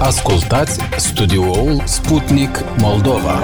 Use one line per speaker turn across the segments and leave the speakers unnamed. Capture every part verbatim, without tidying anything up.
Ascultați studioul Sputnik Moldova.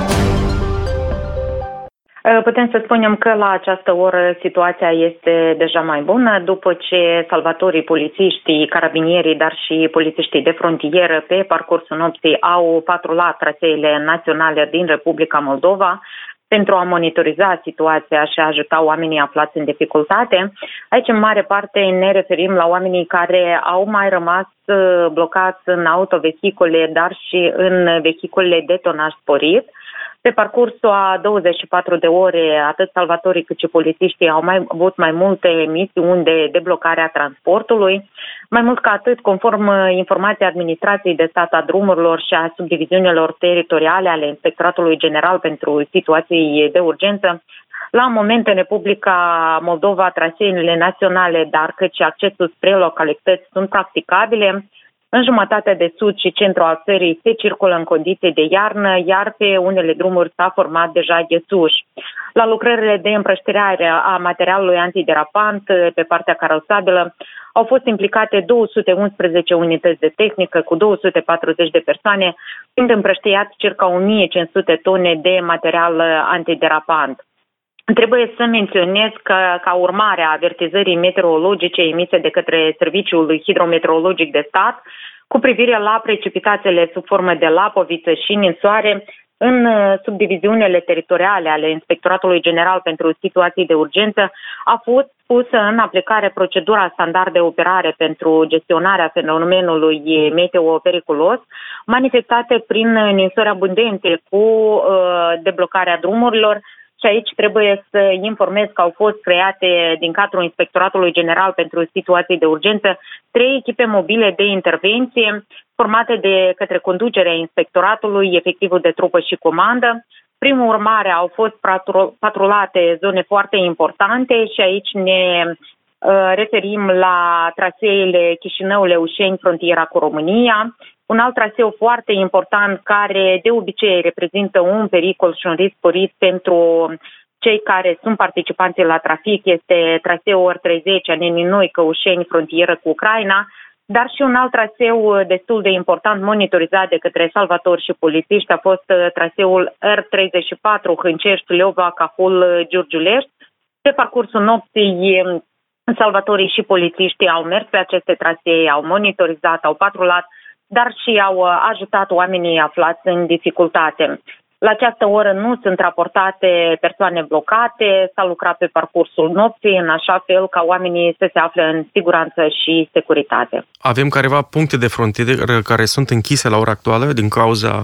Putem să spunem că la această oră situația este deja mai bună după ce salvatorii, polițiștii, carabinierii, dar și polițiștii de frontieră pe parcursul nopții au patrulat traseele naționale din Republica Moldova pentru a monitoriza situația și a ajuta oamenii aflați în dificultate. Aici, în mare parte, ne referim la oamenii care au mai rămas blocați în autovehicule, dar și în vehiculele de tonaj sporit. Pe parcursul a douăzeci și patru de ore, atât salvatorii cât și polițiștii au mai avut mai multe misiuni de deblocare a transportului. Mai mult ca atât, conform informației Administrației de Stat a Drumurilor și a subdiviziunilor teritoriale ale Inspectoratului General pentru Situații de Urgență, la moment în Republica Moldova, traseele naționale, dar cât și accesul spre localități sunt practicabile. În jumătatea de sud și centru al țării se circulă în condiții de iarnă, iar pe unele drumuri s-a format deja ghesuș. La lucrările de împrăștirare a materialului antiderapant pe partea carosabilă au fost implicate două sute unsprezece unități de tehnică cu două sute patruzeci de persoane, fiind împrăștiat circa o mie cinci sute tone de material antiderapant. Trebuie să menționez că, ca urmare a avertizării meteorologice emise de către Serviciul Hidrometeorologic de Stat cu privire la precipitațiile sub formă de lapoviță și ninsoare, în subdiviziunile teritoriale ale Inspectoratului General pentru Situații de Urgență a fost pusă în aplicare procedura standard de operare pentru gestionarea fenomenului meteo periculos, manifestate prin ninsori abundente cu uh, deblocarea drumurilor. Și aici trebuie să informez că au fost create din cadrul Inspectoratului General pentru Situații de Urgență trei echipe mobile de intervenție formate de către conducerea Inspectoratului, efectivul de trupă și comandă. Prin urmare au fost patrulate zone foarte importante și aici ne uh, referim la traseele Chișinău-Leușeni, frontiera cu România. Un alt traseu foarte important care de obicei reprezintă un pericol și un risc sporit pentru cei care sunt participanți la trafic este traseul R treizeci, Nenini-Noi, Căușeni, frontieră cu Ucraina, dar și un alt traseu destul de important monitorizat de către salvatori și polițiști a fost traseul R treizeci și patru, Hâncești, Leova, Cahul, Giurgiulești. Pe parcursul nopții, salvatorii și polițiștii au mers pe aceste trasee, au monitorizat, au patrulat, dar și au ajutat oamenii aflați în dificultate. La această oră nu sunt raportate persoane blocate, s-a lucrat pe parcursul nopții în așa fel ca oamenii să se afle în siguranță și securitate.
Avem careva puncte de frontieră care sunt închise la ora actuală din cauza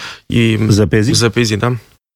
zăpezii?
zăpezii, da?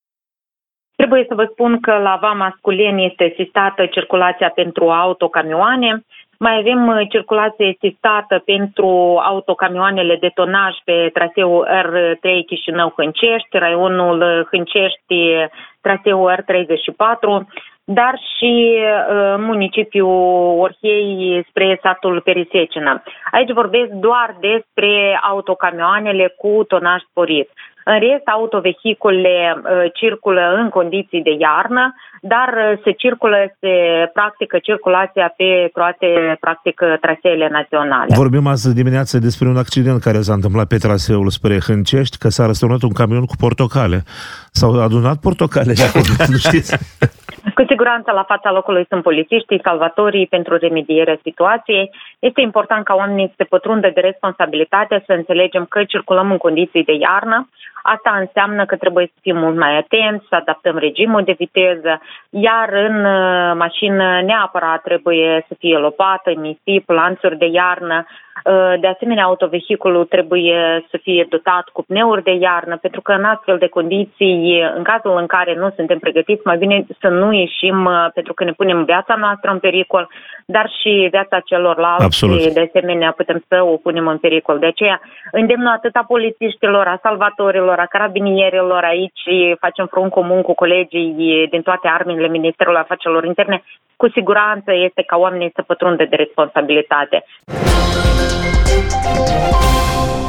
Trebuie să vă spun că la Vama Sculeni este sistată circulația pentru autocamioane. Mai avem circulație sistată pentru autocamioanele de tonaj pe traseul R trei Chișinău-Hâncești, raionul Hâncești, traseul R treizeci și patru, dar și uh, municipiul Orhei spre satul Perisecină. Aici vorbesc doar despre autocamioanele cu tonaj sporit. În rest, autovehiculele uh, circulă în condiții de iarnă, dar uh, se circulă, se practică circulația pe toate, practic, traseele naționale.
Vorbim astăzi dimineață despre un accident care s-a întâmplat pe traseul spre Hâncești, că s-a răsturnat un camion cu portocale. S-au adunat portocale de acolo, nu știți?
Cu siguranță la fața locului sunt polițiștii, salvatorii pentru remedierea situației. Este important ca oamenii să se pătrundă de responsabilitate, să înțelegem că circulăm în condiții de iarnă. Asta înseamnă că trebuie să fim mult mai atenți, să adaptăm regimul de viteză, iar în mașină neapărat trebuie să fie lopată, nisip, lanțuri de iarnă. De asemenea, autovehiculul trebuie să fie dotat cu pneuri de iarnă, pentru că în astfel de condiții, în cazul în care nu suntem pregătiți, mai bine să nu ieșim, pentru că ne punem viața noastră în pericol, dar și viața celorlalți.
Absolut.
De asemenea, putem să o punem în pericol. De aceea, îndemnul atât a polițiștilor, a salvatorilor, a carabinierilor, aici facem front comun cu colegii din toate armele Ministerului Afacerilor Interne, cu siguranță este ca oamenii să pătrundă de responsabilitate.